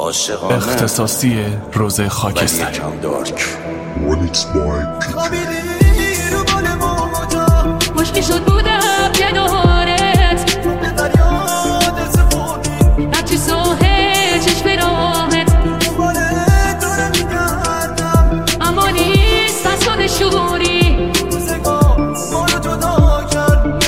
عاشقانه اختصاصی روز خاکستر ولی یکم دارک. خوابیدی رو بال موجا مشکی شد بودم کنارت به دریا دل سپردی هرچی ساحل چشم راحت دوباره دارم میگردم اما نیست از تو نشونی روزگاه ما رو جدا کرد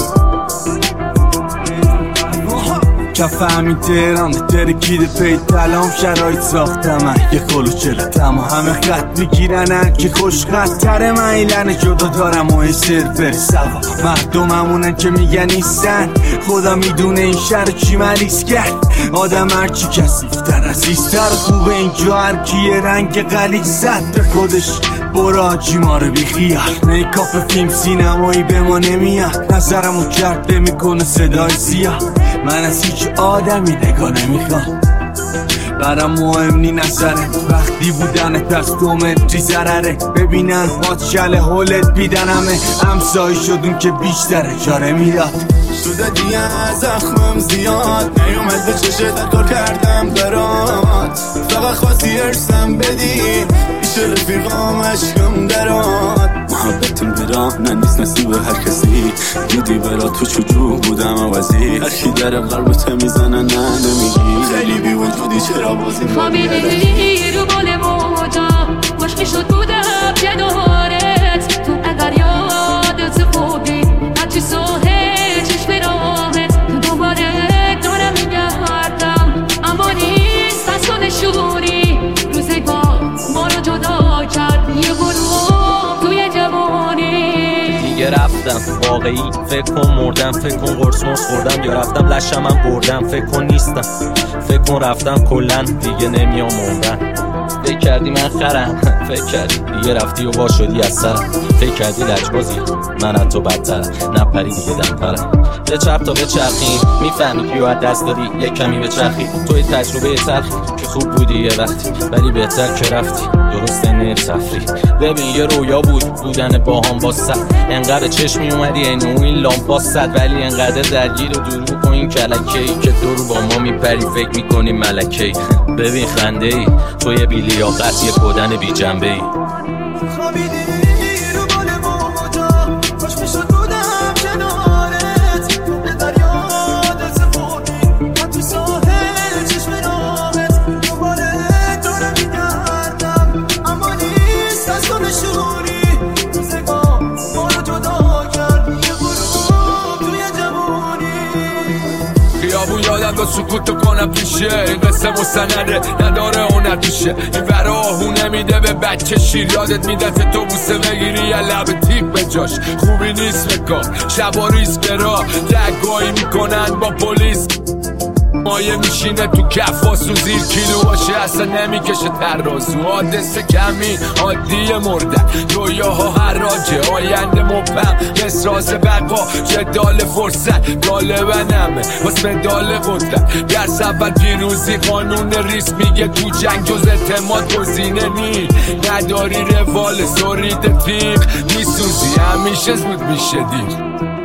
کف همین تهران ترکیده پی تلام شرایط ساختم یه خلوچلتم و همه خط میگیرنن که خوش خطر من ایلن جدا دارم و این سرفر سوا مردممونن که میگن نیستن خدا میدونه این شهر چی مریض کرد آدم هرچی کثیفتر عزیزتر خوبه اینجا هرکی یه رنگ غلیظ زد به خودش برو آجی ما رو بیخیال میکاپ فیلم سینمایی به ما نمیاد نظرمو کرده میکنه صدای سیاه من از هیچ آدمی نگاه نمیخوام برام مهم نی نظرت وقتی بودنت از 2 متری ضرره ببینن پادشل حولت بیدن همه همسایی شدون که بیشتر اجاره میداد شده دیگه از زخمم زیاد نیومد به چشت کار کردم برات فقط خواستی ارسم بدی بیش رفیقام عشقم درات محبتم درانه نیست نصیب هر کسی دیدی برا تو چجور بودم عوضی هرکی در قلبت میزنه نه نمیگی خیلی بی وجودی چرا بازی خوابیدی رو بال موجا مشکی شد بودم کنارت تو اگر یادت سپردی هرچی ساحل چشم راحت دوباره دارم میگردم اما نیست از تو نشونی روزگاه ما رو جدا کرد یه گروه توی جوانی دیگه رفتم واقعی فکر کن مردم فکر کن قرص مرس خوردم یا رفتم لشم هم بردم فکر کن نیستم فکر کن رفتم کلن دیگه نمیام موندن فکر کردی من خرم فکر کردی دیگه رفتی و وا شدی از سرم فکر کردی لجبازی من از تو بدترم نپری دیگه دمپرم به چرب تا به چرخیم میفهمی که از دست دادی یک کمی به چرخی توی تجربه تلخی که خوب بودی یه وقتی ولی بهتر که رفتی درسته نه تفریح ببین یه رویا بودن با هم با صد انقدر چشمی اومدی اینو این لامپا صد ولی انقدر درگیر و دروغ و این کلکه‌ای که دور با ما میپری فکر میکنی ملکه‌ای ببین خنده ای توی بیلیاقت یه کودن بی جنبه ای خوابیدی رو بال موجا خوش میشد بودم کنارت به دریا دل سپردی حتی ساحل چشم راحت دوباره دارم میگردم اما نیست از تو نشونی روزگاه ما رو جدا کرد یه گروه توی جوانی خیابون یادم با سکوتو کنم پیشه این قصه مستنده نداره اون نتیشه این ورا آهونه میده به بچه شیر یادت میده تو بوسه بگیری یه لب تیپ به جاش خوبی نیست بکار شبا ریسک برا دگاهی میکنن با پلیس مایه میشینه تو کفاس و زیر کیلو باشه اصلا نمیکشه ترازو حادثه کمی عادی مردن رویاها هر راجه آینده مبهم اسراز بقا جدال فرصت غالبا همه واسه مدال قدرت درس اول پیروزی قانون ریس میگه تو جنگ جز اعتماد گزینه نی نداری روال سرید تیغ میسوزی همیشه زود میشه دیر